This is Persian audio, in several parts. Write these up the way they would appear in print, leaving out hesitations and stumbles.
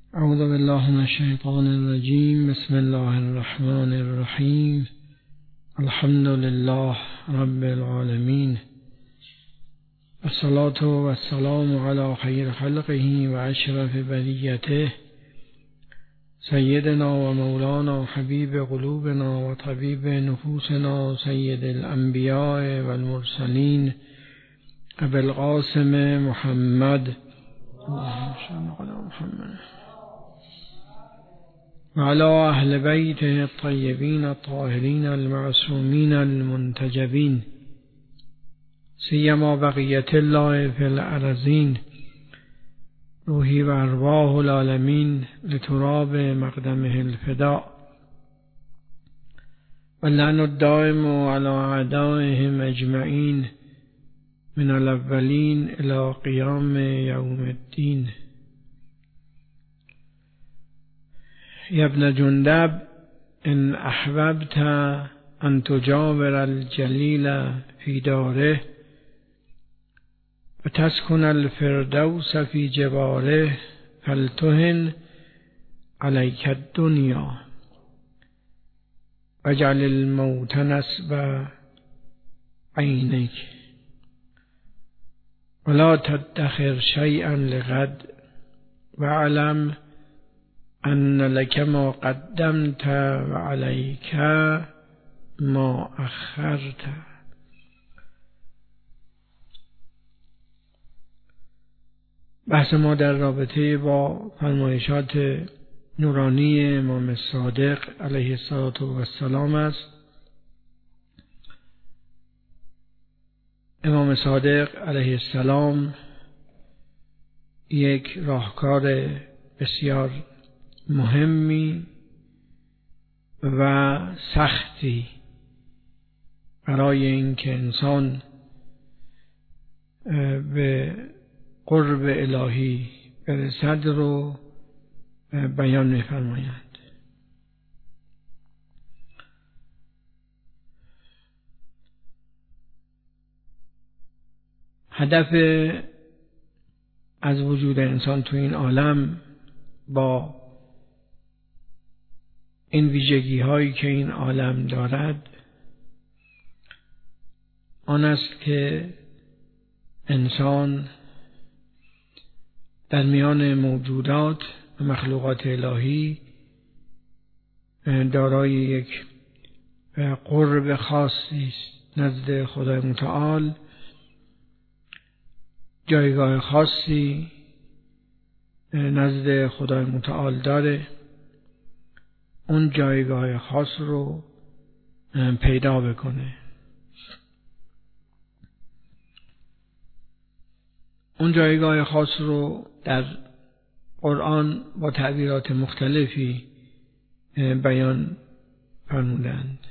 اعوذ بالله من الشیطان الرجیم. بسم الله الرحمن الرحیم. الحمد لله رب العالمین. الصلاة والسلام علی خیر خلقه و اشرف بریته سیدنا و مولانا حبیب قلوبنا و طبیب نفوسنا سید الانبیاء و المرسلین ابی القاسم محمد اللهم صل علی محمد و علی اهل بیته الطیبین الطاهرین المعصومین المنتجبین سیما بقیت الله فی الارضین روحی و ارواح العالمین لتراب مقدمه الفداء و لعن الدائم علی اعدائهم اجمعین من الاولین الی قیام یوم الدین. یا ابن جندب ان احببت ان تجاور الجلیل فی داره و تسکن الفردوس فی جواره فلتهن علیک الدنیا واجعل الموت نصب عینک ولا تدخر شیئا لغد واعلم ان لك ما قدمت و علیک ما اخرت. بحث ما در رابطه با فرمایشات نورانی امام صادق علیه السلام است. امام صادق علیه السلام یک راهکار بسیار مهمی و سختی برای اینکه انسان به قرب الهی برسد رو بیان می‌فرمایند. هدف از وجود انسان تو این عالم با این ویژگی هایی که این عالم دارد آن است که انسان در میان موجودات و مخلوقات الهی دارای یک قرب خاصی است نزد خدای متعال، جایگاه خاصی نزد خدای متعال داره. اون جایگاه خاص رو پیدا بکنه. اون جایگاه خاص رو در قرآن با تعبیرات مختلفی بیان فرمودند.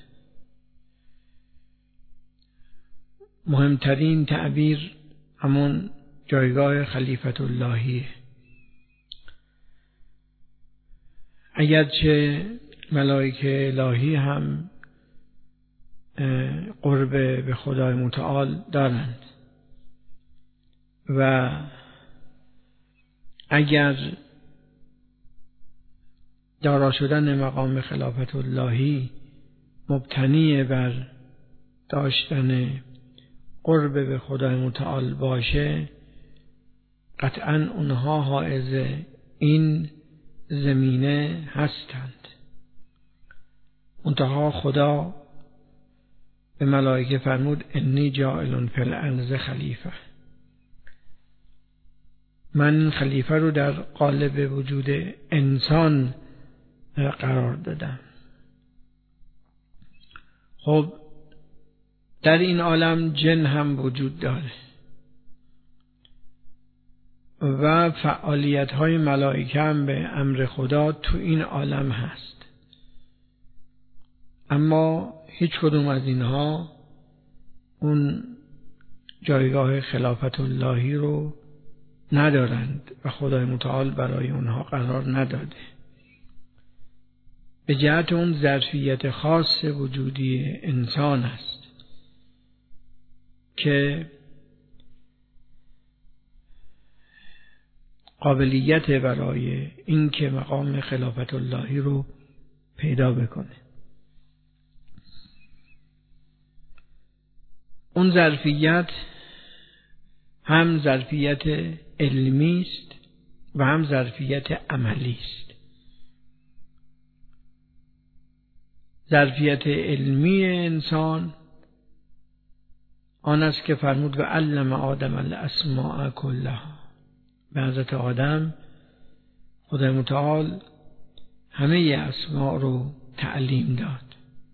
مهمترین تعبیر همون جایگاه خلیفت اللهیه. اگرچه ملائکه الهی هم قرب به خدای متعال دارند و اگر دارا شدن مقام خلافت اللهی مبتنی بر داشتن قرب به خدای متعال باشه، قطعاً اونها حائز این زمینه هستند. منتها خدا به ملائکه فرمود انی جاعل فی الارض خلیفه. من خلیفه رو در قالب وجود انسان قرار دادم. خب در این عالم جن هم وجود داره و فعالیت های ملائکه هم به امر خدا تو این عالم هست، اما هیچ کدوم از اینها اون جایگاه خلافت اللهی رو ندارند و خدای متعال برای اونها قرار نداده. به جهت اون ظرفیت خاص وجودی انسان است که قابلیت برای اینکه مقام خلافت اللهی رو پیدا بکنه. اون ظرفیت هم ظرفیت علمی است و هم ظرفیت عملی است. ظرفیت علمی انسان آن است که فرمود و علم آدم الاسماء کلها. به حضرت آدم خدای متعال همه اسماء رو تعلیم داد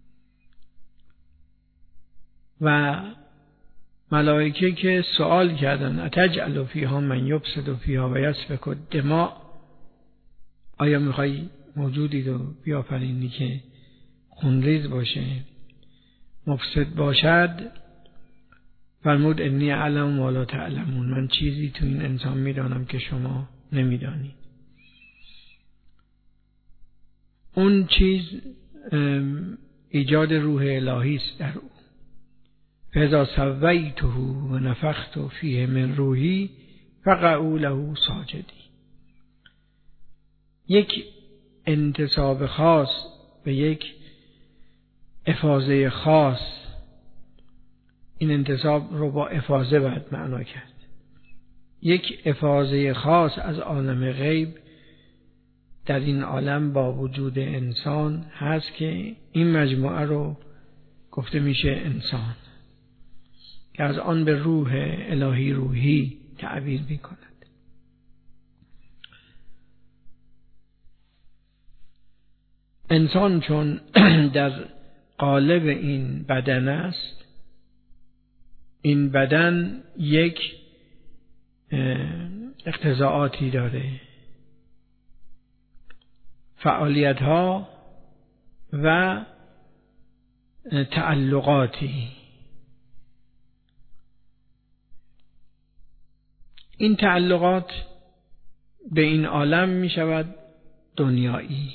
و ملائکه که سوال کردن اتجعل فیها من یفسد فیها و یسفک الدماء، آیا میخوای موجودی رو بیافرینی که خونریز باشه، مفسد باشد؟ فرمود انی اعلم ما لا تعلمون، من چیزی تو این انسان میدانم که شما نمیدانید. اون چیز ایجاد روح الهی است در او. فاذا سویته و نفخت فیه من روحی فقعوا له ساجدین. یک انتساب خاص به یک افاضه خاص، این انتساب رو با افاضه باید معنا کرد. یک افاضه خاص از عالم غیب در این عالم با وجود انسان هست که این مجموعه رو گفته میشه انسان، که از آن به روح الهی روحی تعبیر میکند. انسان چون در قالب این بدن است، این بدن یک اقتضاعاتی داره، فعالیت ها و تعلقاتی. این تعلقات به این عالم می شود دنیایی.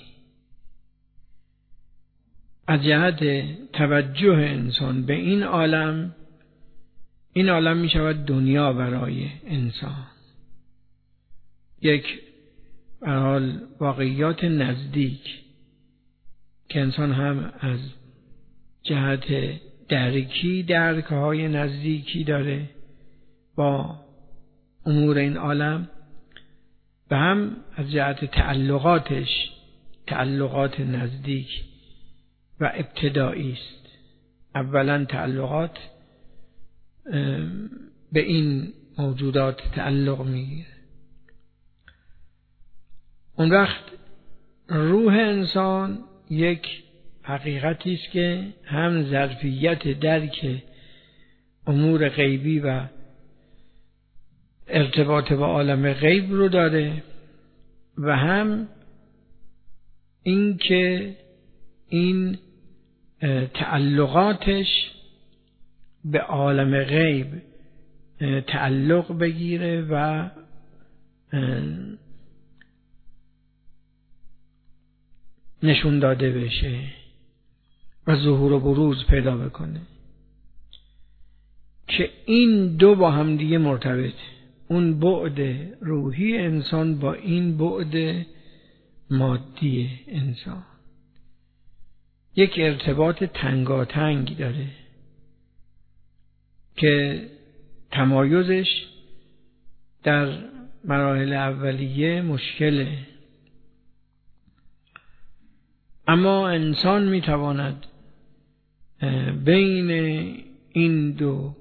از جهت توجه انسان به این عالم می شود دنیا برای انسان، یک به حال واقعیات نزدیک که انسان هم از جهت درکهای نزدیکی داره با امور این عالم، و هم از جهت تعلقات نزدیک و ابتدایی است. اولا تعلقات به این موجودات تعلق میگیره. اون وقت روح انسان یک حقیقتی است که هم ظرفیت درک امور غیبی و ارتباط با عالم غیب رو داره و هم این که این تعلقاتش به عالم غیب تعلق بگیره و نشون داده بشه و ظهور و بروز پیدا بکنه، که این دو با هم دیگه مرتبطه. اون بعد روحی انسان با این بعد مادی انسان یک ارتباط تنگاتنگ داره که تمایزش در مراحل اولیه مشکله، اما انسان میتواند بین این دو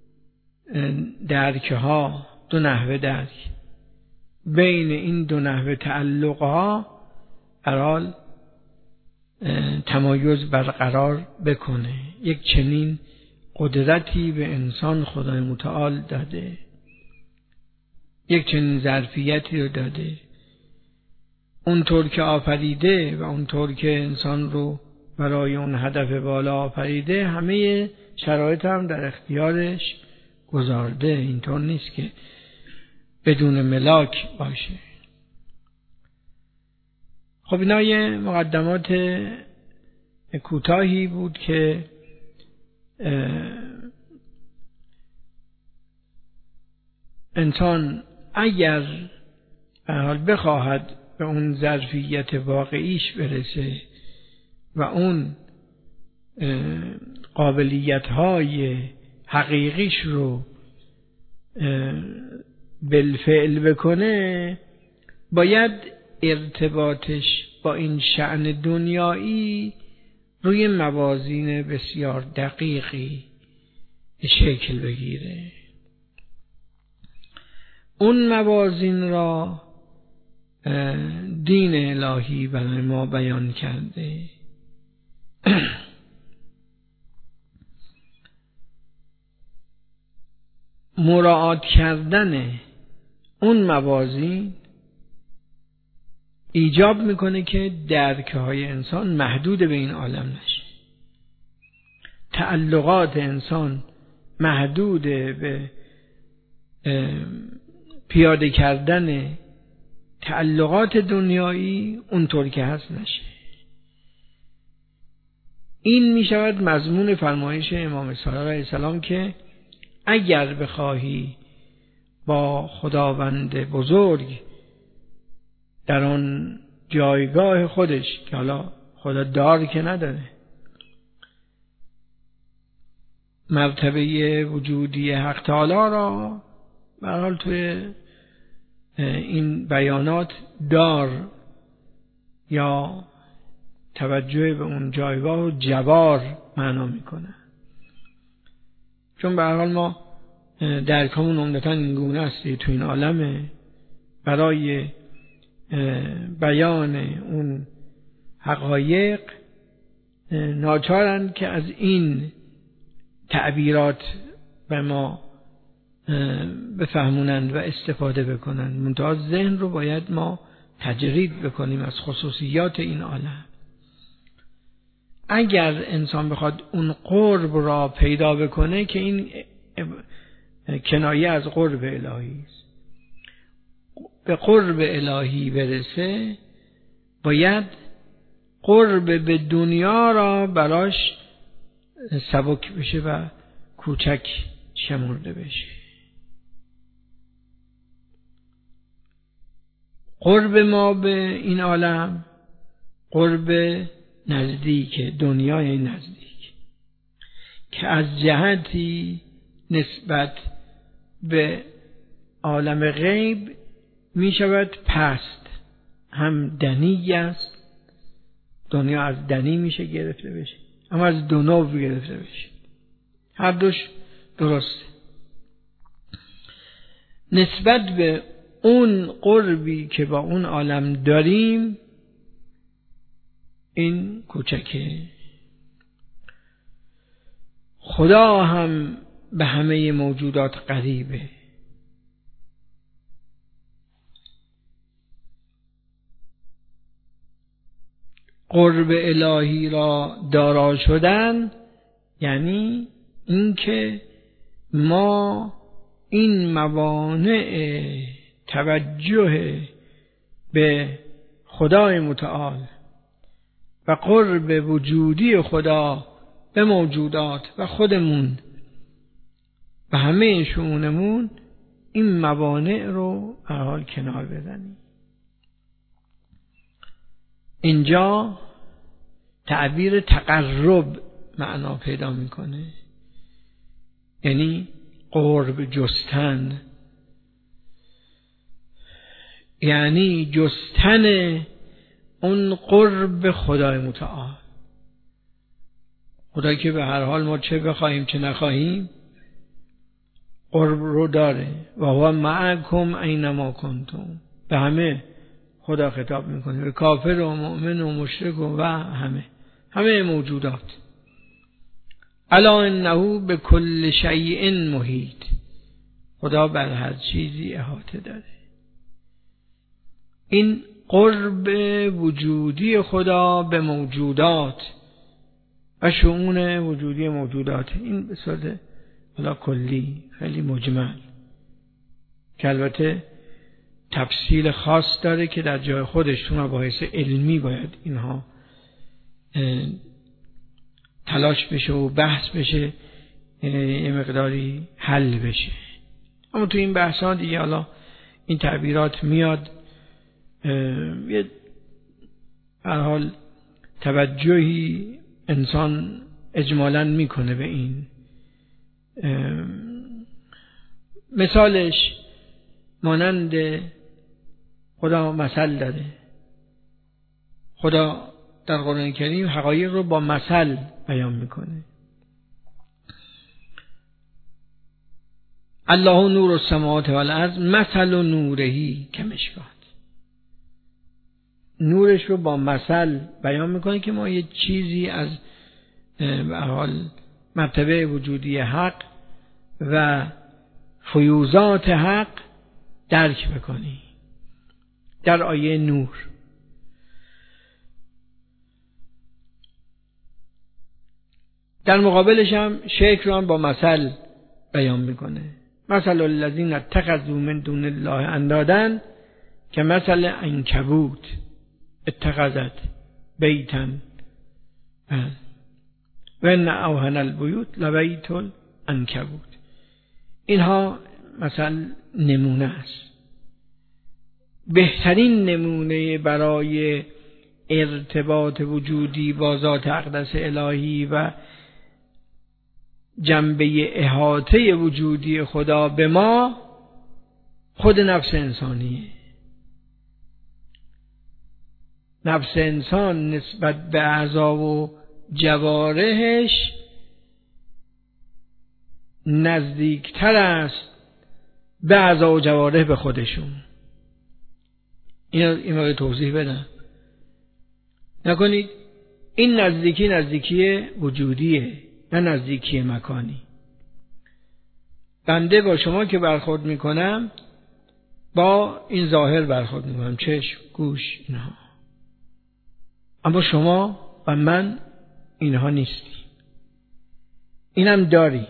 درکها، دو نحوه درک، بین این دو نحوه تعلقها برحال تمایز برقرار بکنه. یک چنین قدرتی به انسان خدای متعال داده، یک چنین ظرفیتی رو داده. اونطور که آفریده و اونطور که انسان رو برای اون هدف بالا آفریده، همه شرایط هم در اختیارش گذارده. اینطور نیست که بدون ملاک باشه. خب اینا یه مقدمات کوتاهی بود که انسان اگر به هر حال بخواهد به اون ظرفیت واقعیش برسه و اون قابلیت‌های حقیقیش رو بالفعل بکنه، باید ارتباطش با این شأن دنیایی روی موازین بسیار دقیقی شکل بگیره. اون موازین را دین الهی برای ما بیان کرده. مراعات کردن اون موازین ایجاب میکنه که درک‌های انسان محدود به این عالم نشه، تعلقات انسان محدود به پیاده کردن تعلقات دنیایی اونطور که هست نشه. این می شود مضمون فرمایش امام صادق علیه السلام که اگر بخواهی با خداوند بزرگ در آن جایگاه خودش که حالا خدا دار که نداره، مرتبه وجودی حق تعالی را به هر حال توی این بیانات دار یا توجه به اون جایگاه و جبار معنا میکنه، چون به هر حال ما درکمون عمدتاً این گونه است تو این عالم برای بیان اون حقایق ناچارند که از این تعبیرات به ما بفهمونند و استفاده بکنند، منتها ذهن رو باید ما تجرید بکنیم از خصوصیات این عالم. اگر انسان بخواد اون قرب را پیدا بکنه که این کنایه از قرب الهی است، به قرب الهی برسه باید قرب به دنیا را براش سبک بشه و کوچک شمرده بشه. قرب ما به این عالم قرب نزدیک، دنیای نزدیک که از جهتی نسبت به عالم غیب می شود پست، هم دنی است، دنیا از دنی میشه گرفته بشه، هم از دنو گرفته بشه، هر دوش درسته. نسبت به اون قربی که با اون عالم داریم این کوچکه. خدا هم به همه موجودات قریبه. قرب الهی را دارا شدن یعنی اینکه ما این موانع توجه به خدای متعال و قرب وجودی خدا به موجودات و خودمون و همه شؤونمون این موانع رو به حال کنار بزنیم. اینجا تعبیر تقرب معنا پیدا میکنه، یعنی قرب جستن، یعنی جستن اون قرب خدای متعال، خدایی که به هر حال ما چه بخواهیم چه نخواهیم قرب رو داره. و هو معکم اینما کنتم، به همه خدا خطاب میکنه، به کافر و مؤمن و مشرک و همه موجودات. الا انه به کل شیء محیط، خدا بر هر چیزی احاطه داره. این قرب وجودی خدا به موجودات و شؤون وجودی موجودات، این به صورت حالا کلی خیلی مجمل که البته تفصیل خاص داره که در جای خودش تو مباحث علمی باید اینها تلاش بشه و بحث بشه، یه مقداری حل بشه. اما تو این بحث ها دیگه حالا این تعبیرات میاد یه هر حال توجهی انسان اجمالاً میکنه به این. مثالش مانند خدا مثل داده. خدا در قرآن کریم حقایق رو با مثل بیان میکنه. الله نور السماوات والارض مثل نورهی کمشکات. نورش رو با مثل بیان میکنه که ما یه چیزی از به حال مرتبه وجودی حق و فیوزات حق درک بکنی. در آیه نور در مقابلش هم شرک رو هم با مثل بیان میکنه. مثل الذین اتخذوا من دون الله اندادا که مثل عنکبوت اتخذت بیتا و ان اوهن البیوت لبیت العنکبوت. اینها مثل نمونه است. بهترین نمونه برای ارتباط وجودی با ذات اقدس الهی و جنبه احاطه وجودی خدا به ما خود نفس انسانیه. نفس انسان نسبت به اعضا و جوارحش نزدیکتر است به اعضا و جوارح به خودشون. این رو توضیح بدم. نکنید این نزدیکی وجودیه، نه نزدیکی مکانی. بنده با شما که برخورد میکنم با این ظاهر برخورد میکنم، چشم، گوش، اینها. اما شما و من اینها نیستی. اینم داری.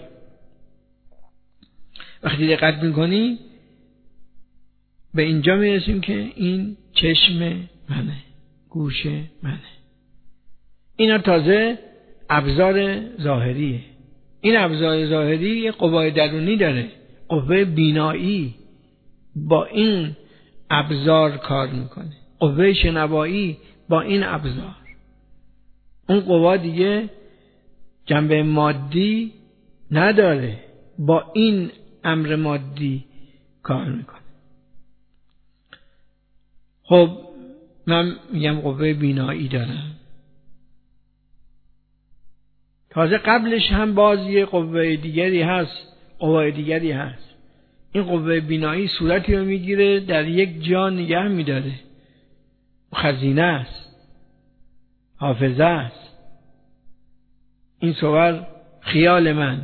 وقتی دقت میکنی به اینجا میرسیم که این چشم منه، گوش منه. اینا تازه ابزار ظاهریه. این ابزار ظاهری قوای درونی داره. قوه بینایی با این ابزار کار میکنه. قوه شنوایی با این ابزار. اون قوا دیگه جنبه مادی نداره، با این امر مادی کار میکنه. خب من میگم قوه بینایی دارم، تازه قبلش هم باز یه قوه دیگری هست، قوه دیگری هست. این قوه بینایی صورتی رو میگیره در یک جا نگه میداره. خزینه است، حافظه است. این صور خیال من،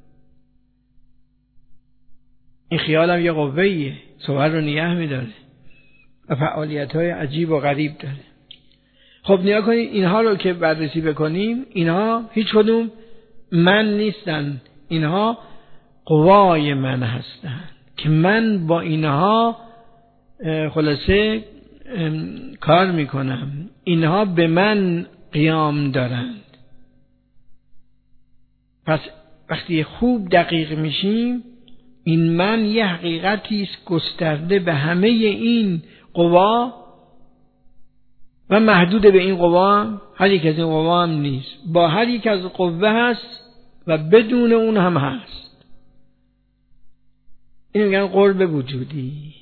این خیالم یه قوه‌ایه، صور رو نگه میداره و فعالیت‌های عجیب و غریب داره. خب نگاه کنید اینها رو که بررسی بکنیم، اینها هیچ کدوم من نیستن، اینها قوای من هستن که من با اینها خلاصه کار میکنم. اینها به من قیام دارند. پس وقتی خوب دقیق میشیم، این من یه حقیقتی است گسترده به همه این قوا و محدود به این قوا. هر یک از این قوا هم نیست، با هر یک از قوه هست و بدون اون هم هست. این میگن قرب وجودی.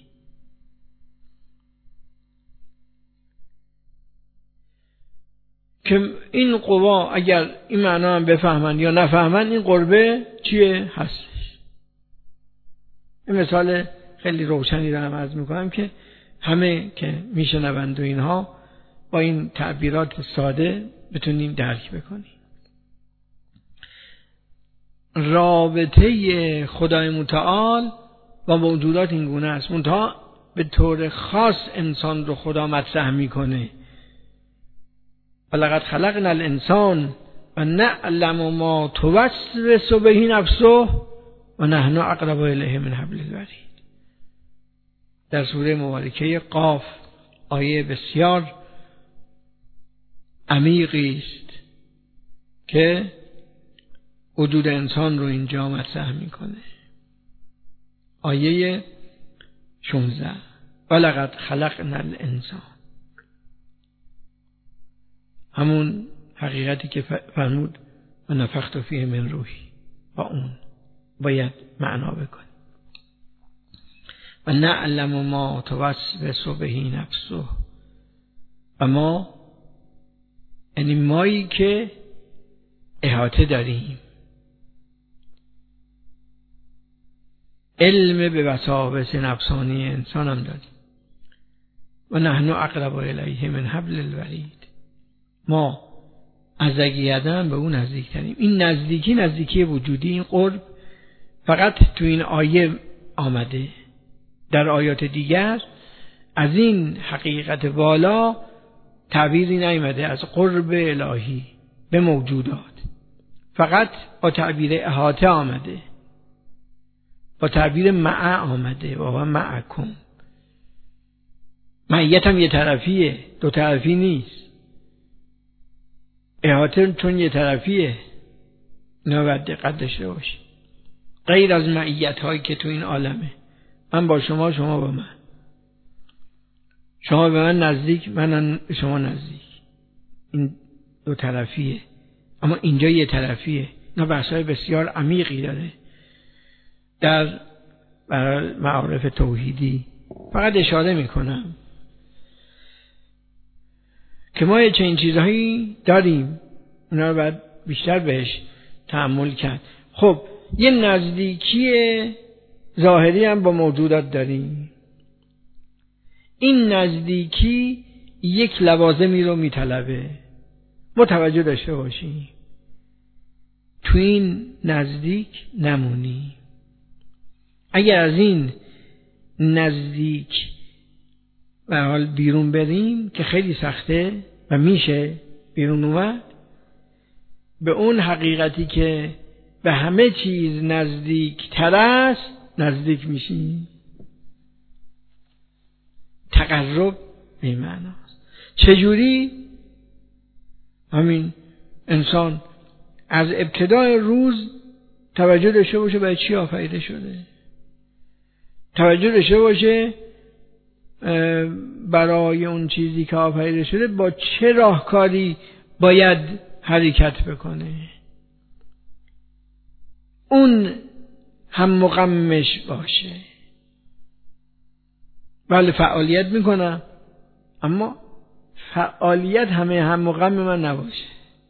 که این قوا اگر این معنا هم بفهمن یا نفهمن، این قربه چیه هستش. این مثال خیلی روشنی رو هم عرض میکنم که همه که میشنوند و اینها با این تعبیرات ساده بتونیم درک بکنیم. رابطه خدای متعال با موجودات این گونه است. منتها به طور خاص انسان رو خدا مطرح میکنه. ولقد خلقنا الانسان و نعلم ما توسوس به نفسه و نحن اقرب الیه من حبل الورید. در سوره مبارکه قاف آیه بسیار عمیقی است که وجود انسان رو اینجا مطرح میکنه. آیه 16 ولقد خلقنا الانسان، همون حقیقتی که فرمود و نفخت فیه من روحی، با اون باید معنا بکنیم. و نعلم ما توسوس به نفسه، و ما یعنی مایی که احاطه داریم، علم به وساوس نفسانی انسان هم داریم. و نحن اقرب الیه من حبل الورید، ما از زگیدن به اون نزدیکتریم. این نزدیکی وجودی، این قرب فقط تو این آیه آمده، در آیات دیگر از این حقیقت والا تعبیری نیامده از قرب الهی به موجودات، فقط با تعبیر احاطه آمده، با تعبیر مع آمده و معکم. معیت هم یه طرفیه، دو طرفی نیست. احاطه چون یه طرفیه، اینا باید دقت داشته باشی. غیر از معیت هایی که تو این عالمه، من با شما، شما با من، شما به من نزدیک، من به شما nزدیک، این دو طرفیه. اما اینجا یه طرفیه. اینا بحث‌های بسیار عمیقی داره در معارف توحیدی. فقط اشاره میکنم که ما یه چنین چیزهایی داریم، اونا رو باید بیشتر بهش تأمل کرد. خب یه نزدیکی ظاهری هم با موجودات داریم. این نزدیکی یک لوازمی رو میطلبه، متوجه داشته باشی، تو این نزدیک نمونی. اگر از این نزدیک به حال بیرون بریم که خیلی سخته و میشه بیرون اومد، به اون حقیقتی که به همه چیز نزدیک تر است نزدیک میشیم. تقرب به معناست. چجوری؟ همین انسان از ابتدای روز توجه داشته باشه به چی آفریده شده، توجه داشته باشه برای اون چیزی که آفریده شده با چه راهکاری باید حرکت بکنه، اون هم مغمش باشه. بله فعالیت میکنم، اما فعالیت همه هم مغم من نباشه.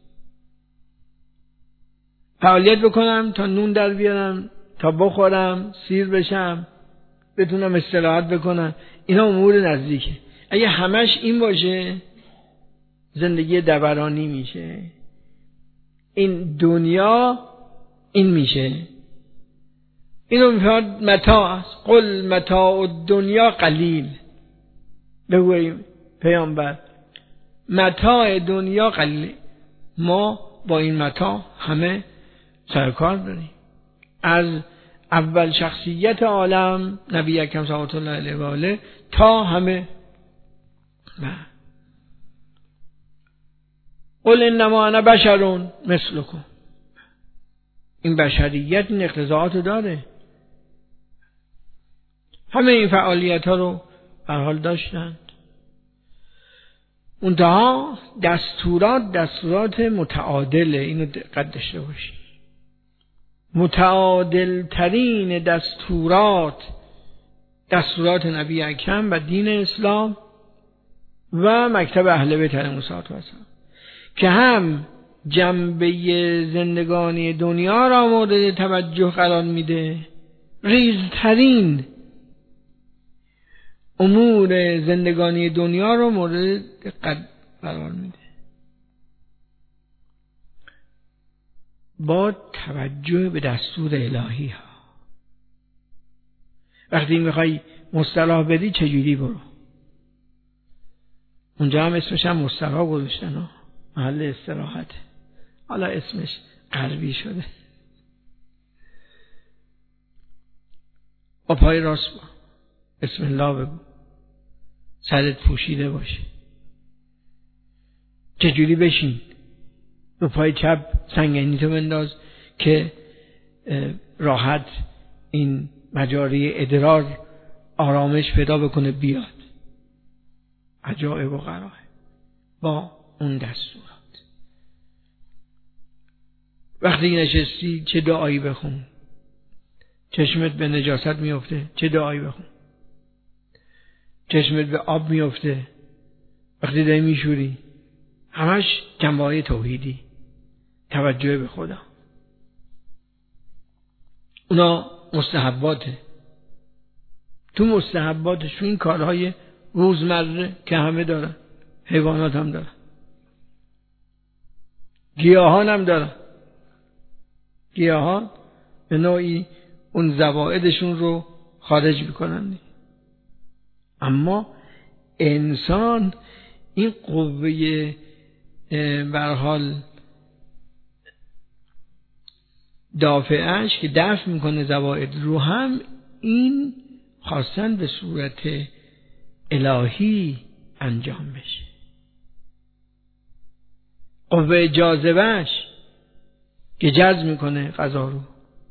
فعالیت بکنم تا نون در بیارم، تا بخورم، سیر بشم، بتونم استراحت بکنم. اینا امور نزدیکه. اگه همش این باشه زندگی دورانی میشه. این دنیا این میشه. اینو میفرد متاع است. قل متاع الدنیا قلیل. بگوییم پیامبر متاع دنیا قلیل. ما با این متاع همه سرکار داریم. از اول شخصیت عالم نبی اکرم صلی الله علیه و آله تا همه. قل انما انا بشر مثلکم. این بشریت این اقتضاعات داره. همه این فعالیت ها رو به حال داشتند. منتها دستورات متعادله. اینو دقت داشته باشی. متعادل ترین دستورات نبی اکرم و دین اسلام و مکتب اهل بیت علیهم السلام که هم جنبه زندگانی دنیا را مورد توجه قرار میده، ریزترین امور زندگانی دنیا را مورد دقت قرار میده، با توجه به دستور الهی ها. وقتی میخوای مصطلح بدی چجوری برو؟ اونجا هم اسمش هم مصطلح گذاشتن ها، محل استراحته. حالا اسمش غربی شده. با پای راست با بسم الله بگو، سرت پوشیده باشه. چجوری بشین؟ رو پای چپ سنگینی تو بنداز که راحت این مجاری ادرار آرامش پیدا بکنه بیاد. عجایب و غرایب با اون دستورات. وقتی نشستی چه دعایی بخون، چشمت به نجاست میفته چه دعایی بخون، چشمت به آب میفته وقتی داری میشوری، همش جنبه‌های توحیدی، توجه به خدا. اونا مستحباته. تو مستحباتش تو این کارهای روزمره که همه دارن، حیوانات هم دارن، گیاهان هم دارن. گیاهان به نوعی اون زوائدشون رو خارج میکنن، اما انسان این قوه به هر حال دافعش که دفع میکنه زوائد رو هم این خواستن به صورت الهی انجام بشه. قوه جاذبهش که جذب میکنه فضا رو،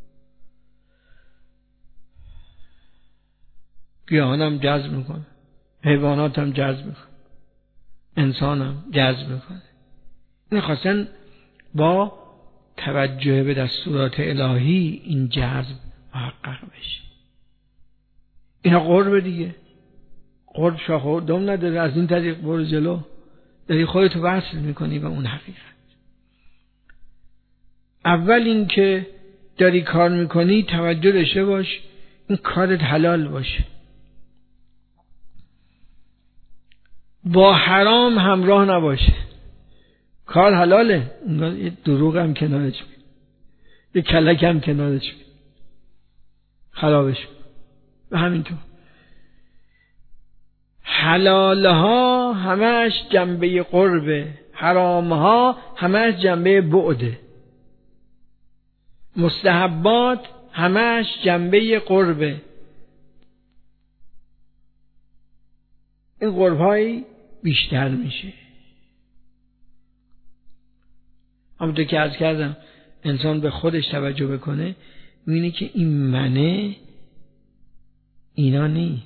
گیاهان هم جذب میکنه، حیوانات هم جذب میکنه، انسان هم جذب میکنه. این خواستن با توجه به دستورات الهی این جذب محقق بشه. اینا قرب دیگه، قرب شاخ و دم نداره. از این طریق برو جلو، داری خودتو وصل میکنی به اون حقیقت. اول این که داری کار میکنی توجه داشته باش این کارت حلال باشه، با حرام همراه نباشه. کار حلاله، یه دروغ هم کنارش بید، یه کلک هم کنارش بید، خرابش بید. و همینطور حلالها همش جنبه قربه، حرامها همش جنبه بعده. مستحبات همش جنبه قربه. این قربهایی بیشتر میشه. همونطور که عرض کردم انسان به خودش توجه بکنه می‌بینه که این منه اینا نیست.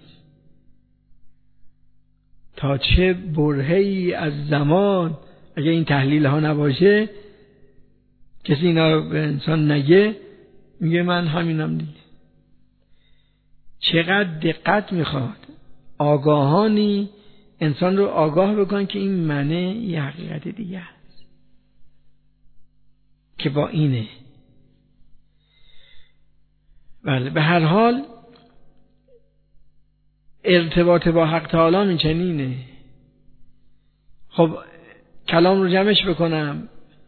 تا چه برهه‌ای از زمان اگه این تحلیل ها نباشه، کسی اینا رو به انسان نگه، میگه من همینم دیگه. چقدر دقت میخواد آگاهانی انسان رو آگاه بکن که این منه یه حقیقت دیگه است که با اینه. بله، به هر حال ارتباط با حق تعالی این چنینه. خب کلام رو جمعش بکنم.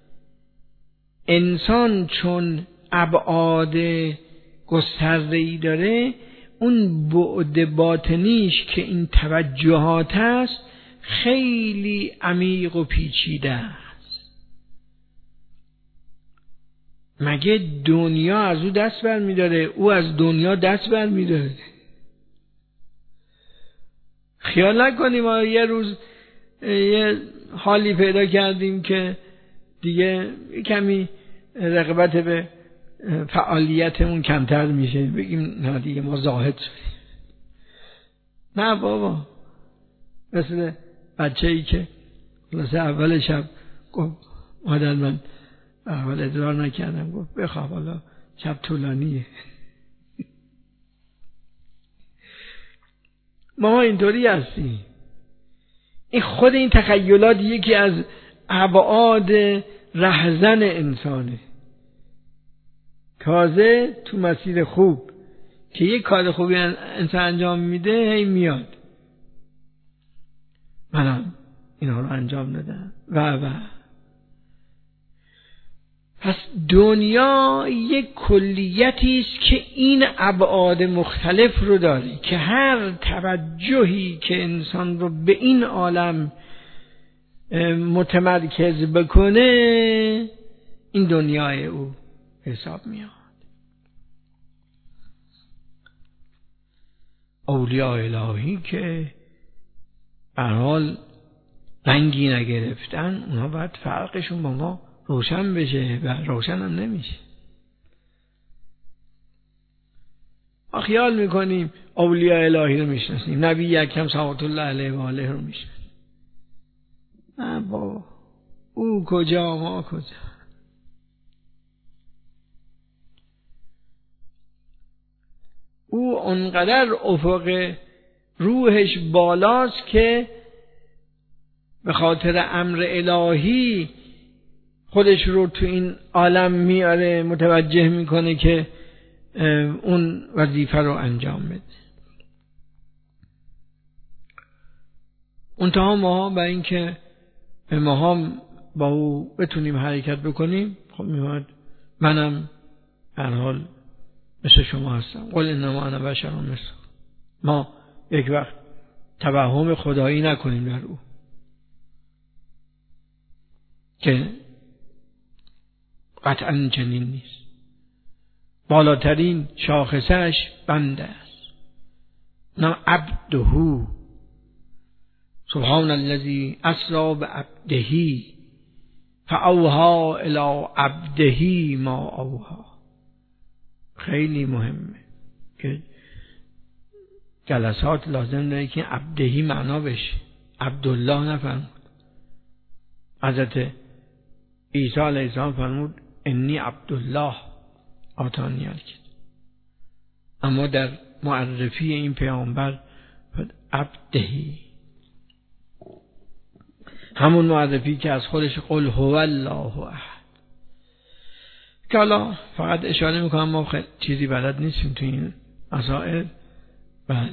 انسان چون ابعاد گسترده‌ای داره، اون بعد باطنیش که این توجهات است خیلی عمیق و پیچیده است. مگه دنیا از او دست بر می‌داره؟ او از دنیا دست بر می‌داره؟ خیال نکنیم ما یه روز یه حالی پیدا کردیم که دیگه کمی رغبت به فعالیتمون کمتر میشه، بگیم نه دیگه ما زاهد شدیم. نه بابا، مثل بچه‌ای که مثلا اول شب گفت مادر من اول ادرار نکردم، گفت بخواب حالا شب طولانیه. ما اینطوری هستیم. این خود این تخیلات یکی از ابعاد رهزن انسانه. تازه تو مسیر خوب که یک کار خوبی انسان انجام میده، هی میاد منم اینا رو انجام دادم و پس دنیا یک کلیتی است که این ابعاد مختلف رو داره که هر توجهی که انسان رو به این عالم متمرکز بکنه این دنیای او حساب میاد. اولیاء الهی که به هر حال رنگی نگرفتن، اونا باید فرقشون با ما روشن بشه و روشن هم نمیشه. خیال میکنیم اولیاء الهی رو میشناسیم، نبی اکرم صلوات الله علیه و آله رو میشناسیم. نه بابا، او کجا ما کجا. او اونقدر افق روحش بالاست که به خاطر امر الهی خودش رو تو این عالم میاره، متوجه میکنه که اون وظیفه رو انجام بده. منتها ما برای اینکه ما هم با او بتونیم حرکت بکنیم، خب میاد منم هر حال مثل شما هستم. قل انما انا بشر مثل. ما یک وقت توهم خدایی نکنیم در او که قطعا چنین نیست. بالاترین شاخصش بنده است، نه عبده. سبحان الذی اسری بعبده فاوحی الی عبده ما اوحی. خیلی مهمه که جلسات لازم داره که عبدهی معنا بشه، عبدالله نفرمود. حضرت عیسی علیه السلام فرمود انی عبدالله آتانی الکتاب. اما در معرفی این پیامبر عبدهی، همون معرفی که از خودش قل هو الله احد. که حالا فقط اشاره میکنم ما چیزی بلد نیستیم تو این مسائل. بله،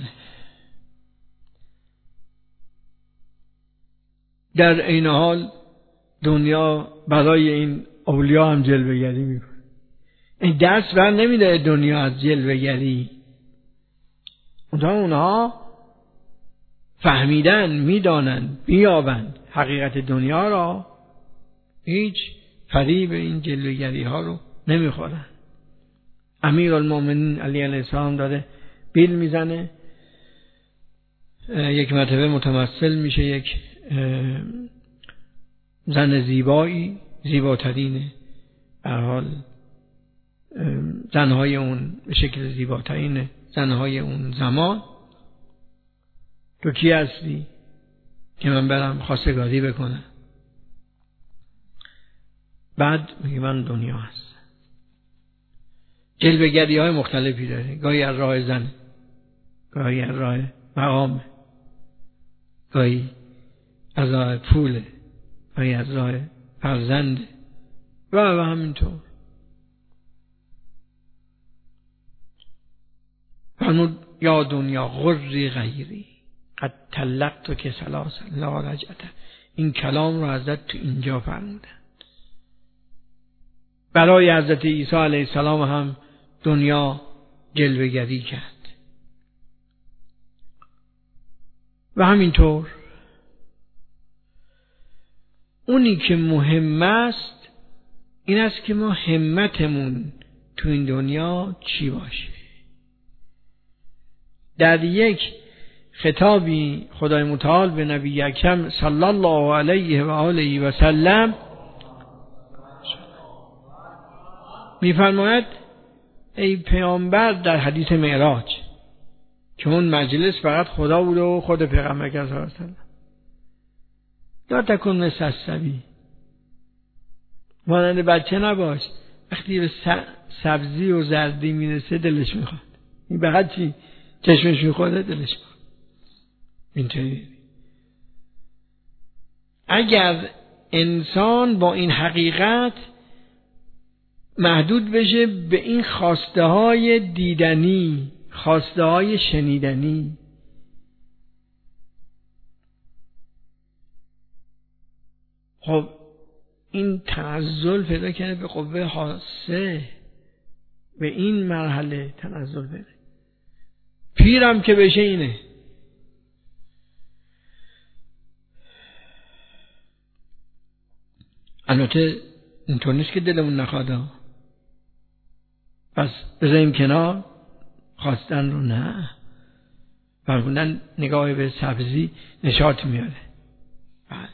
در این حال دنیا برای این اولیا هم جلوه‌گری میکنه. این دست بر نمیده دنیا از جلوه‌گری. اونها فهمیدن، میدانند، میابند حقیقت دنیا را، هیچ فریب این جلوه‌گری ها رو نمیخورن. امیرالمومنین علی علیه السلام داره بیل میزنه، یک مرتبه متمثل میشه یک زن زیبایی، زیباترین در حال زنهای اون به شکل زیباترین زنهای اون زمان. تو کی هستی که من برم خواستگاری بکنم؟ بعد میگه من دنیا هست. جلوه‌گری های مختلفی داره، گاهی از راه زن، گاهی از راه مقام، گاهی از راه پول، گاهی از راه فرزند و همینطور. فرمود یا دنیا غری غیری قد طلقت که ثلاثا لا رجعت. این کلام رو حضرت تو اینجا فرمودن. برای حضرت عیسی علیه السلام هم دنیا جلوه‌گری کرد و همینطور اونی که مهم است این است که ما همتمون تو این دنیا چی باشه. در یک خطابی خدای متعال به نبی اکرم صلی الله علیه و آله و سلم می‌فرماید ای پیامبر، در حدیث معراج که اون مجلس فقط خدا بود و خود پیغمبر صلی الله علیه و سلم، لا تکن مثل الصبی، مانند بچه نباش وقتی به سبزی و زردی میرسه دلش میخواد، این به چی چشمش میخوره دلش میخواد. اینطوری اگر انسان با این حقیقت محدود بشه به این خواسته های دیدنی، خواسته های شنیدنی، خب این تنزل پیدا کنه به قوه حاسه، به این مرحله تنزل بده. پیرم که بشه اینه. البته اینطور نیست که دلمون نخواد، پس بذاریم کنار خواستن رو، نه، فرمودن نگاه به سبزی نشاط میاره. بله.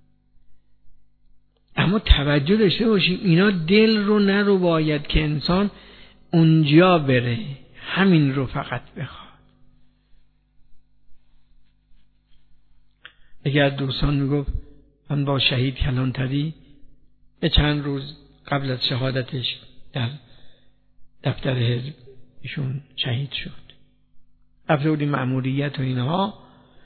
اما توجه داشته باشیم اینا دل رو نرو باید که انسان اونجا بره، همین رو فقط بخواد. اگر دوستان میگفت من با شهید کلانتری به چند روز قبل از شهادتش در دفتر حزب ایشون شهید شد، رفته بودیم مأموریت و اینها،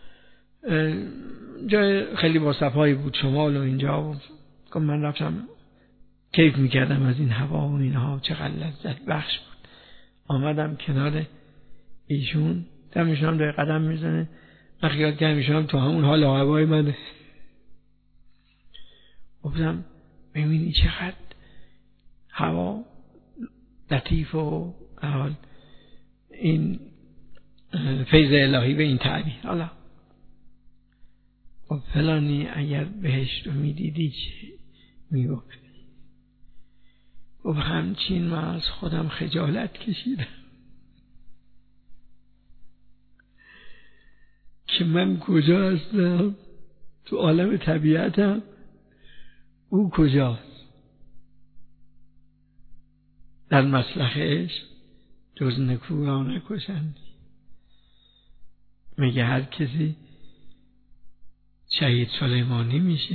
جای خیلی با صفایی بود، شمال و اینجا، و من رفتم کیف میکردم از این هوا و اینها، چقدر لذت بخش بود. آمدم کنار ایشون، دمشون هم داره قدم میزنه، من خیال کردم ایشون هم تو همون حال و هوای منه. گفتم ببینی چقدر هوا لطیف و حال این فیض الهی به این تعبیر. حالا و فلانی اگر بهشت رو میدیدی چه میگفتی؟ و همچین من از خودم خجالت کشیدم که من کجا هستم تو عالم طبیعتم، او کجاست در مسلخ عشق، جز نکو را نکشندی. میگه هر کسی شهید سلیمانی میشه.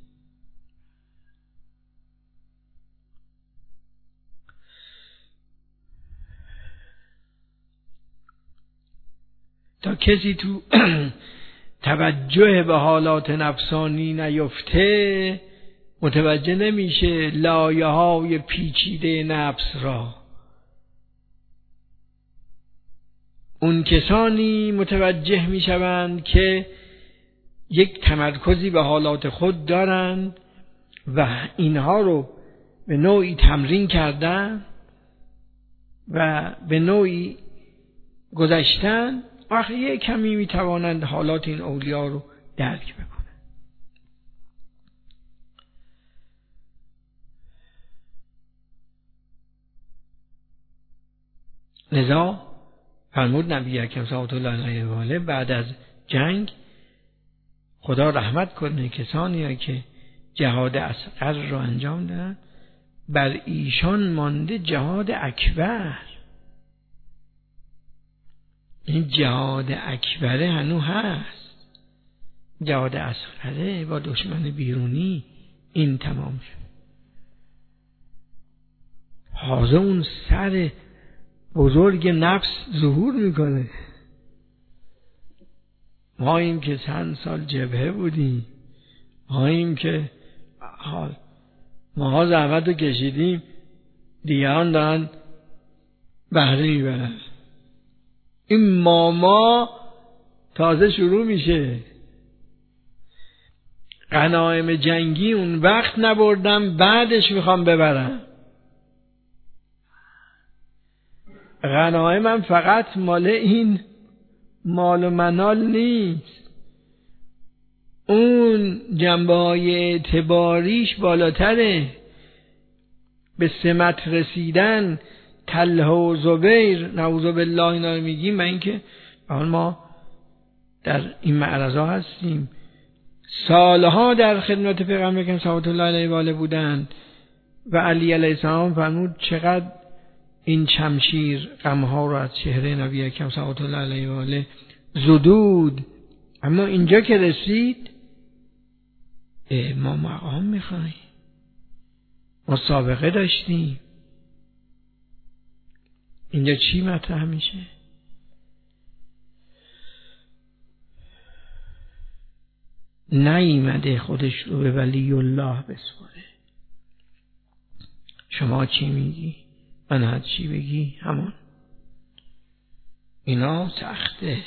تا کسی تو توجه به حالات نفسانی نیفته متوجه نمیشه لایه های پیچیده نفس را. اون کسانی متوجه میشوند که یک تمرکزی به حالات خود دارند و اینها رو به نوعی تمرین کردن و به نوعی گذشتن، وقتی یک کمی میتوانند حالات این اولیا رو درک بکنند. لذا فرمود نبی اکرم صلی الله علیه و آله بعد از جنگ خدا رحمت کنه کسانی که جهاد اصغر رو انجام دادن، بر ایشان مانده جهاد اکبر. این جهاد اکبره هنوز هست، جهاد اصغره با دشمن بیرونی این تمام شد. حاضر اون سر بزرگ نفس ظهور میکنه. ما این که چند سال جبهه بودیم، ما این که ما زحمت رو کشیدیم، دیگران دارن بهره میبرن. این ماما تازه شروع میشه. غنایم جنگی اون وقت نبردم، بعدش میخوام ببرم. غنایمم فقط مال این مال و منال نیست، اون جنبه های اعتباریش بالاتره. به سمت رسیدن، طلحه و زبیر نعوذ بالله اینا رو میگیم، و اینکه ما در این معرضا هستیم، سالها در خدمت پیغمبر اکرم صلی الله علیه و آله بودند و علی علیه السلام فرمود چقدر این شمشیر غمها رو از چهره نبی اکرم صلی الله علیه و آله زدود. اما اینجا که رسید ما مقام میخوایم، ما سابقه داشتیم. اینجا چی مطرح میشه؟ نیامده خودش رو به ولی الله بسپاره. شما چی میگی؟ من هر چی بگی همون. اینا سخته،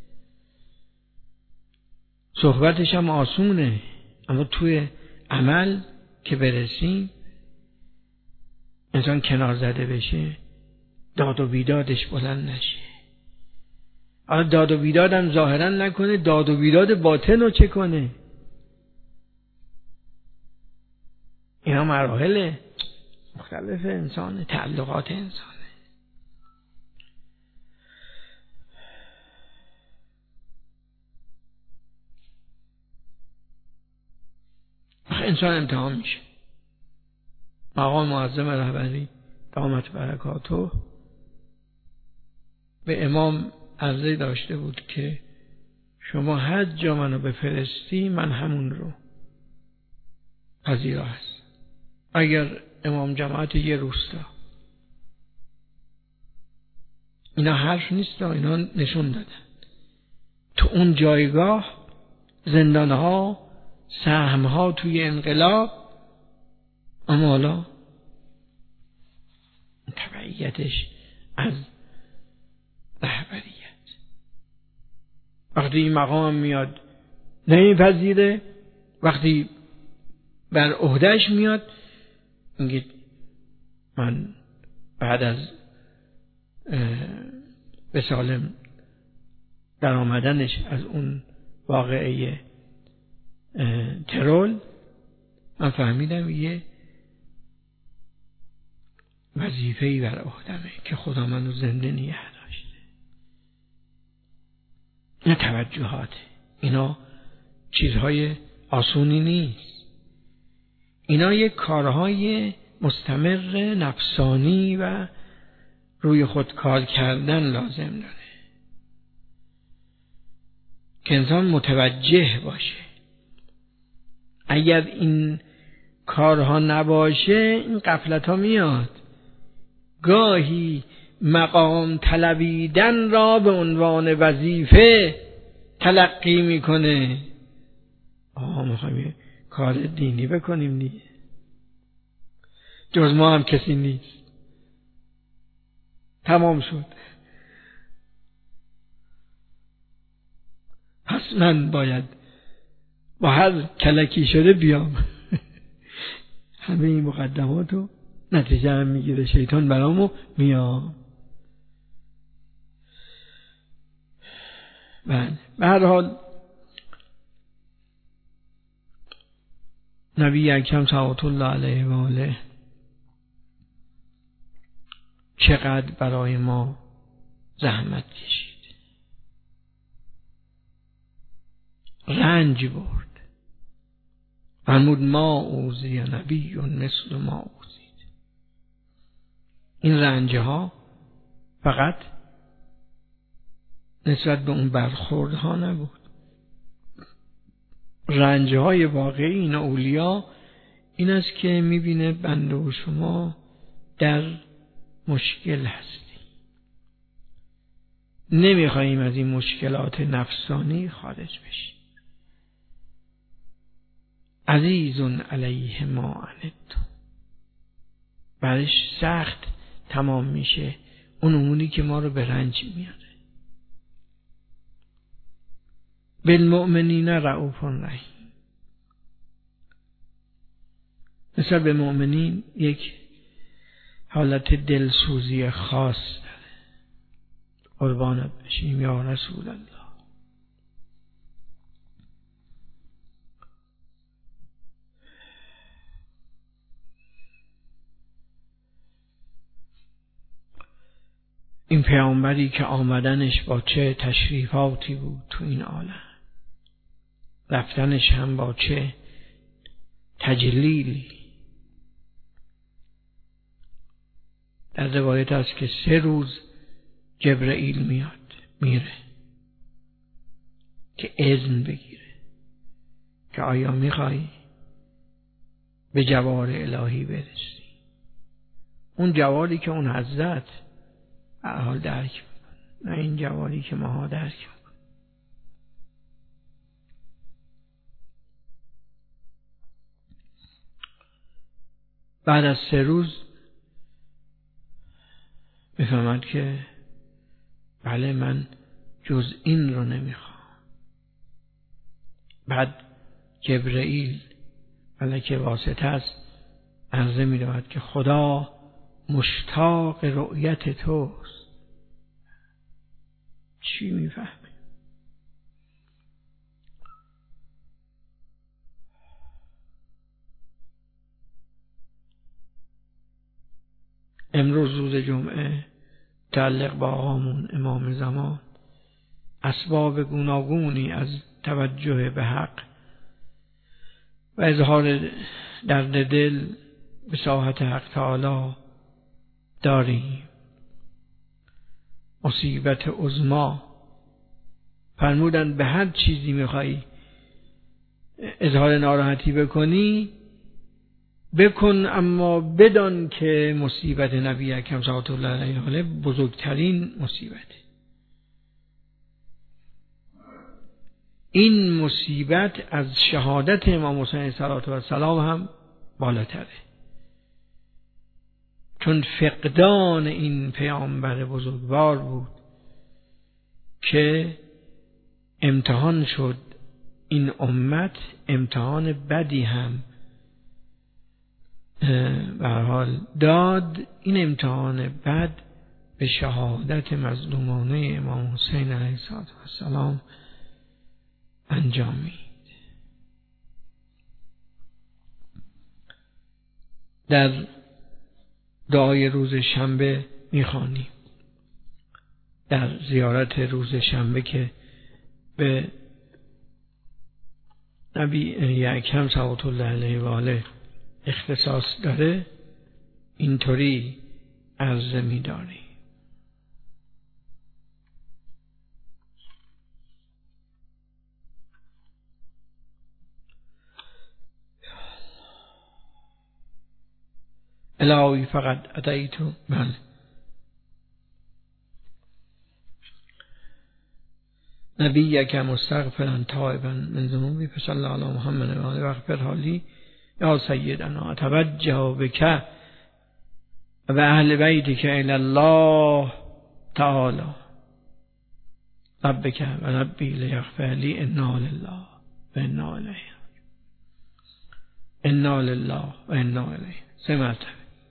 صحبتش هم آسونه، اما توی عمل که برسیم انسان کنار زده بشه، داد و بیدادش بلند نشه. حالا داد و بیدادم ظاهرا نکنه، داد و بیداد باطن رو چه کنه؟ اینا مراحل مختلف انسان، تعلقات انسانه. انسان امتحان میشه. مقام معظم رهبری دامت برکاته به امام عرضه داشته بود که شما هر جا منو بفرستی من همون رو پذیرا هست. اگر امام جماعت یه روستا، اینا حرف نیست، اینا نشون دادن تو اون جایگاه زندانها، سهمها توی انقلاب، اما حالا تبعیتش از رهبریت وقتی این مقام میاد نمیپذیره، وقتی بر عهدهش میاد میگه من بعد از به سالم در آمدنش از اون واقعه ترول من فهمیدم یه وظیفه‌ای بر عهدمه که خدا منو زنده نگه داشته. این توجهات، اینا چیزهای آسونی نیست، اینا یه کارهای مستمر نفسانی و روی خود کار کردن لازم داره که انسان متوجه باشه. اگر این کارها نباشه این غفلت ها میاد. گاهی مقام طلبیدن را به عنوان وظیفه تلقی میکنه. میخوایم کار دینی بکنیم دیگه، جز ما هم کسی نیست، تمام شد، پس من باید با هر کلکی شده بیام. همه این مقدماتو نتیجه هم میگیره شیطان برامو میام. به هر حال نبی اکرم صلوات الله علیه و آله چقدر برای ما زحمت کشید، رنج برد. فرمود ما اوذی نبی مثل ما اوذید. این رنجها فقط نسبت به اون برخوردها نبود، رنجهای واقعی این اولیا این است که میبینه بنده و شما در مشکل هستی، نمیخواییم از این مشکلات نفسانی خارج بشیم. عزیز علیه ما عنتم، برش سخت تمام میشه اون اموری که ما رو به رنج میاره. بالمؤمنین رؤوف رحیم، مثل به مؤمنین یک حالت دلسوزی خاص داره. قربانت بشیم یا رسول الله. این پیامبری که آمدنش با چه تشریفاتی بود تو این عالم، رفتنش هم با چه تجلیلی. در روایت است که 3 روز جبرئیل میاد میره که اذن بگیره که آیا میخوای به جوار الهی برسی. اون جواری که اون حضرت حال درک میکنه، نه این جواری که ماها درک میکنه. بعد از 3 روز میفهمد که بله من جز این رو نمیخوام. بعد جبرئیل ملک واسطه است عرضه می‌دهد که خدا مشتاق رؤیت توست. چی میفهمی؟ امروز روز جمعه تعلق با آقامون امام زمان اسباب گوناگونی از توجه به حق و اظهار درد دل به ساحت حق تعالی داریم. مصیبت عظما. فرمودند به هر چیزی میخوای اظهار ناراحتی بکنی بکن، اما بدان که مصیبت نبی اکرم صلوات الله علیه بزرگترین مصیبته. این مصیبت از شهادت امام حسین صلوات الله السلام هم بالاتره، چون فقدان این پیامبر بزرگوار بود که امتحان شد این امت، امتحان بدی هم به هر حال داد. این امتحان بد به شهادت مظلومانه امام حسین علیه السلام انجامید. در دعای روز شنبه میخوانیم، در زیارت روز شنبه که به نبی اکرم صلوات الله علیه و آله اختصاص داره، اینطوری عرضه می‌داری: الهی فقط اتیتو بله نبیک مستغفرا تائبا من ذنوبی فصلی علی محمد و آله واغفر لی یا سیدنا اتوجه بک و اهل بیتک الی الله تعالی ربک و ربی لیغفر لی انا لله و انا الیه انا لله و انا الیه. 3 مرتبه.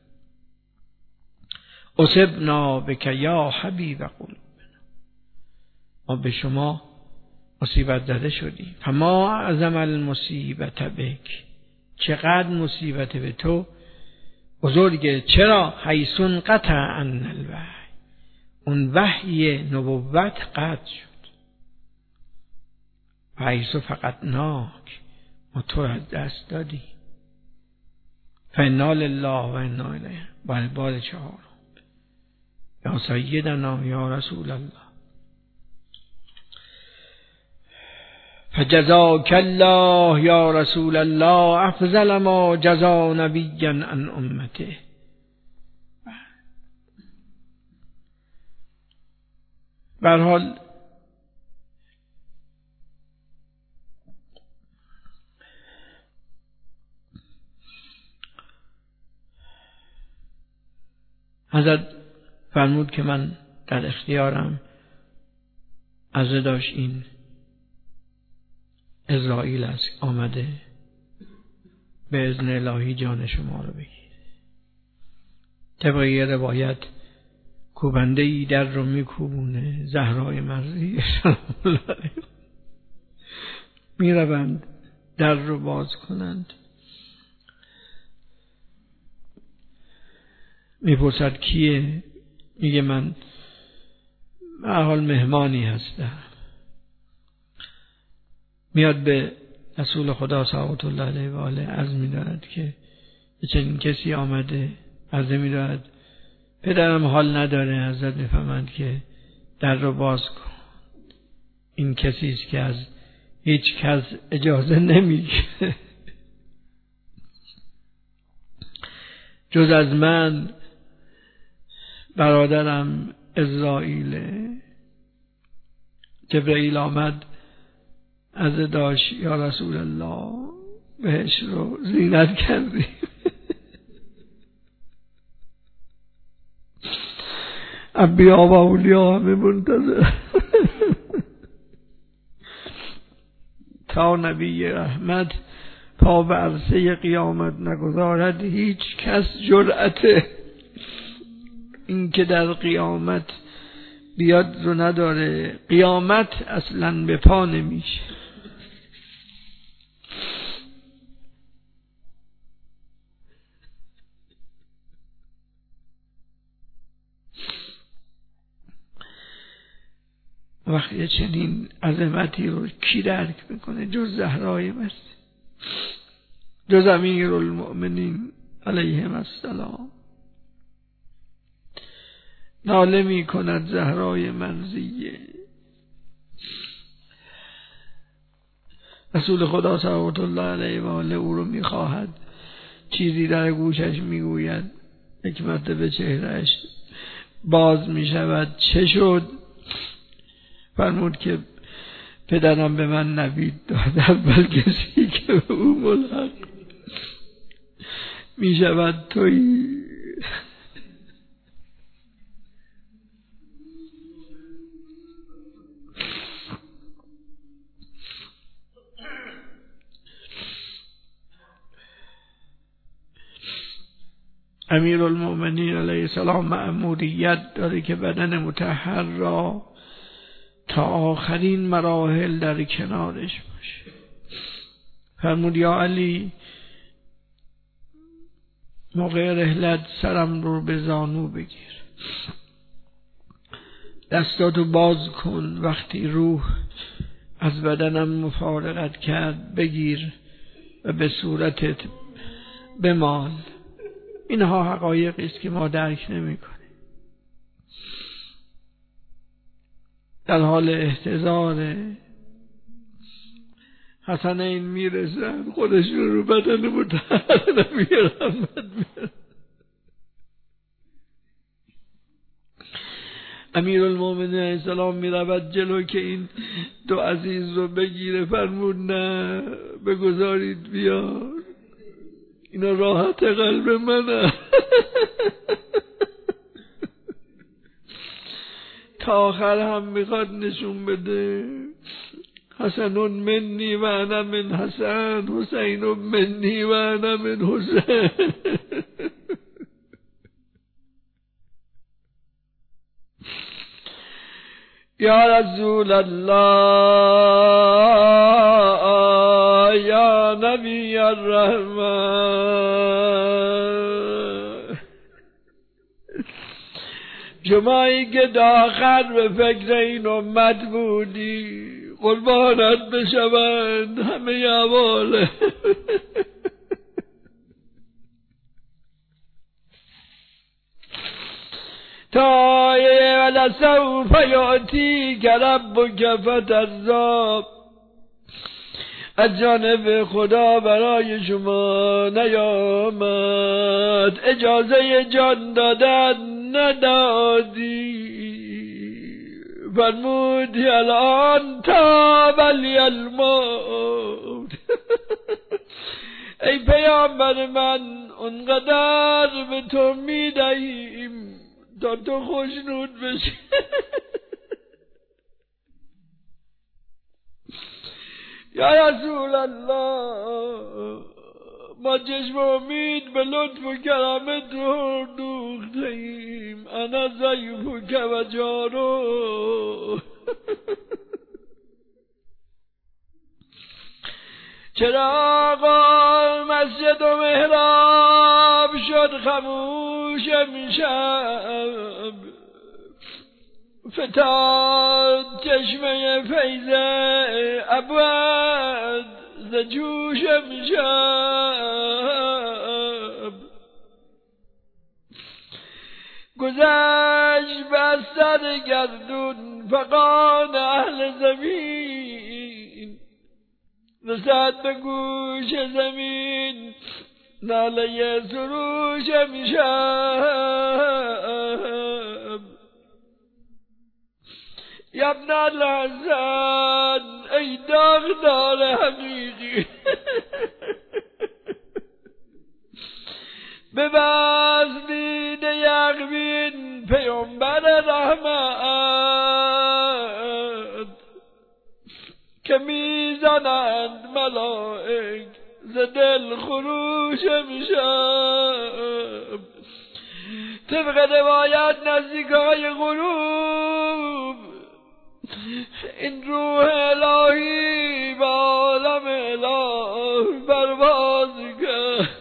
اصبنا بک یا حبیب قلوبنا، ما به شما مصیبت زده شدیم. فما اعظم المصیبت بک، چقدر مصیبت به تو بزرگه. چرا؟ حیثون قطع عن الوحی، اون وحی نبوت قطع شد. حیث فقط ناک، ما تو از دست دادی. فانا لله و انا الیه. بار 4 یا سیدنا یا رسول الله فجزاک الله یا رسول الله افضل ما جزا نبیا عن امته. به هر حال حضرت فرمود که من در اختیارم عرضه داشت این عزرائیل است آمده به اذن الهی جان شما رو بگیره. طبق یه روایت کوبنده ای در رو میکوبونه، زهرای مرضی میروند در رو باز کنند، میپرسد کیه؟ میگه من به هر حال مهمانی هستم. میاد به رسول خدا صلوات الله علیه و آله عرض می‌دارد که چنین کسی آمده. عرض می‌دارد پدرم حال نداره. حضرت میفهمند که در رو باز کن، این کسی است که از هیچ کس اجازه نمیگیره جز از من. برادرم عزرائیل. جبرائیل آمد از داشت یا رسول الله بهش رو زینت کردی انبیا و اولیا همه منتظر تا نبی رحمت پا به عرصه قیامت نگذارد هیچ کس جرأت این که در قیامت بیاد رو نداره. قیامت اصلا به پا نمیشه. وقتی چنین عظمتی رو کی درک میکنه جز زهرای مسیح، جز امیرالمؤمنین علیهم السلام. ناله می کند زهرای مرضیه. رسول خدا صلوات الله علیه و آله او رو می خواهد، چیزی در گوشش می گوید، یک مرتبه چهرهش باز می شود. چه شد؟ فرمود که پدرم به من نوید داد، اول کسی که به او ملحق می شود تویی. امیرالمومنین علیه السلام مأموریت داره که بدن مطهر را تا آخرین مراحل در کنارش باشه. فرمود یا علی موقع رحلت سرم رو به زانو بگیر، دستاتو باز کن، وقتی روح از بدنم مفارقت کرد بگیر و به صورتت بمال. اینها حقایقی است که ما درک نمی کنیم. در حال احتضار حسنین میرسن، خودشون رو بدن مطهر میرن. امیرالمومنین علیه السلام میرود جلو که این دو عزیز رو بگیره. فرمود نه، بگذارید بیار، اینا راحت قلب منه. تا آخر هم میخواد نشون بده حسن منی و انا من حسن، حسین منی و انا من حسین. یا رسول الله، یا نبی الرحمن، شمایی که تا آخر به فکر این امت بودی، قربانت بشوند همه احواله. تا ولسوف یأتیک ربک فترضی، از جانب خدا برای شما نیامد، اجازه جان دادن ندادی. فرمود الان طاب لی الموت. ای پیامبر من، اونقدر به تو میدهیم تا تو خوشنود بشی. یا رسول الله، ما چشم امید به لطف و کرمت رو دوختیم، انا ضیفک و جارو. چراغ مسجد و محراب شد خموش امشب، فتاد چشمه فیض ابد ز جوش امشب. گذشت بر سر گردون فغان اهل زمین، رسد به گوش زمین ناله سروش امشب. یا ابن الحسن، ای داغدار حقیقی، به بزمین یقین پیامبر رحمت، که میزنند ملائک ز دل خروش امشب. طبق روایت نزدیکای غروب این روح الهی به عالم اله پرواز کرد.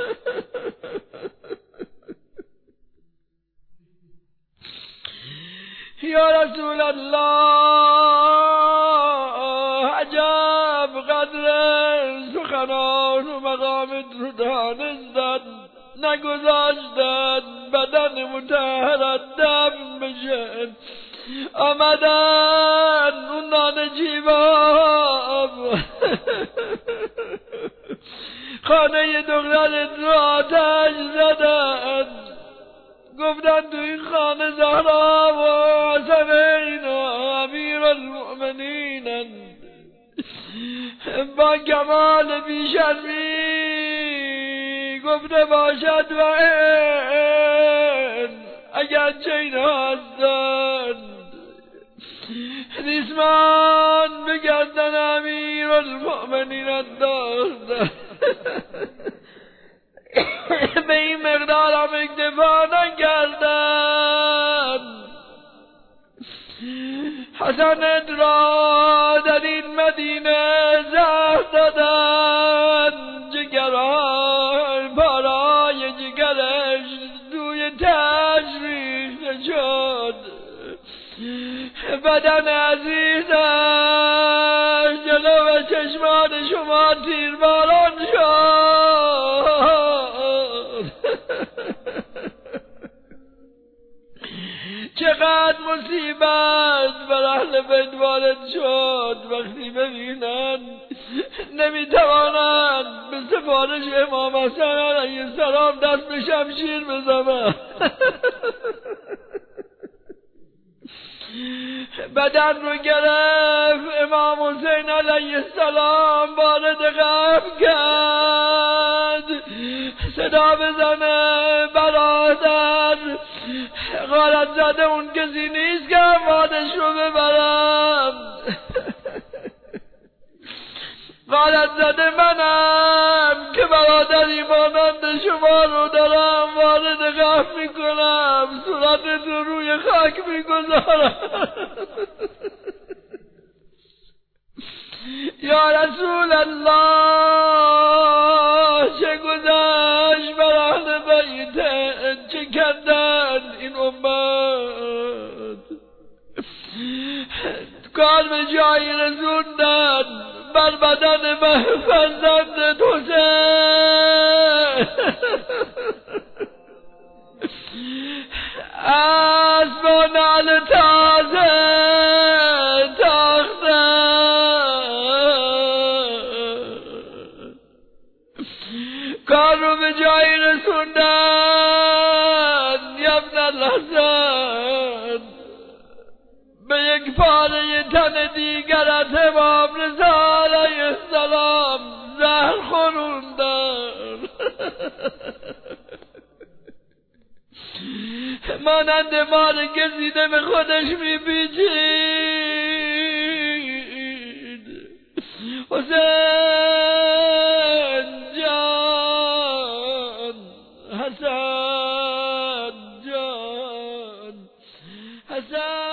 یا رسول الله، عجب قدر سخنان و مقام رو دانستن نگذاشتن بدن مطهرت دفن بشه. آمدن اون نان جیباب خانه دخترت رو آتش زدن، گفتن تو این خانه زهرا و حسنین و امیرالمؤمنینن. با کمال بیشرمی گفته باشد و این اگر چه اینها هستند ریسمان بگردن امیرالمؤمنین انداختن. به این مقدار هم اکتفا نکردن، حسنت را در این مدینه زهر دادن، جگرهای پارای جگرش توی تشریح شد، بدن عزیزش جلو چشمان شما تیرباران شد. چقدر مصیبت بر اهل بیت وارد شد وقتی ببینند نمیتوانند به سفارش امام حسن علیه السلام دست به شمشیر بزنند. بدن رو گرفت، امام حسین علیه السلام وارد قبر کرد، صدا بزنه برادر، غارت زده اون کسی نیست که اموالش رو ببرم، غارت زده منم که برادری مانند شما رو دارم وارد قبر میکنم، صورتت رو روی خاک میگذارم. یا رسول الله چه گذشت بر اهل بیت، چه کردن این امت، کار به جایی رسوندن بر بدن فرزند حسین. اسب نعل تازه کار رو به جایی رسوندن. ابن الحسن به یک پاره تن دیگرت امام رضا علیه السلام زهر خوروندن، مانند مار گزیده به خودش میپیچید. حسین جان، حسن جان، حسن